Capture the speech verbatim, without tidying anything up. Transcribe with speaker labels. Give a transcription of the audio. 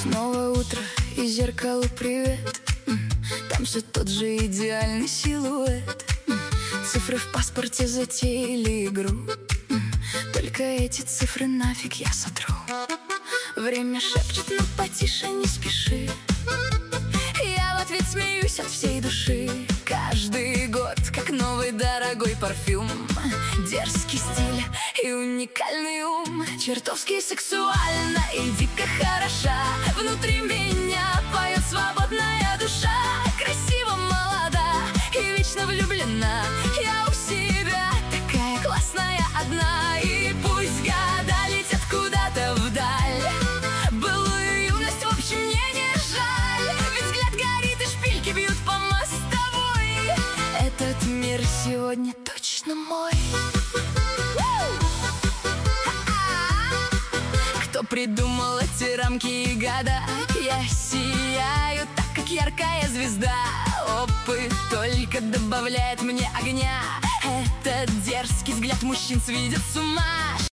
Speaker 1: Снова утро и зеркалу привет. Там все тот же идеальный силуэт. Цифры в паспорте затеяли игру. Только эти цифры нафиг я сотру. Время шепчет, но потише не спеши. Я в ответ смеюсь от всей души. Каждый год как новый дорогой парфюм. Дерзкий стиль и уникальный ум. Чертовски сексуально и дико хороша. Внутри меня поет свободная душа. Красиво, молода и вечно влюблена. Я у себя такая классная одна. И пусть года летят куда-то вдаль. Былую юность в общем мне не жаль. Ведь взгляд горит и шпильки бьют по мостовой. Этот мир сегодня точно мой. Кто придумал эти рамки и года? Я сияю так, как яркая звезда. Опыт только добавляет мне огня. Этот дерзкий взгляд мужчин сведет с ума.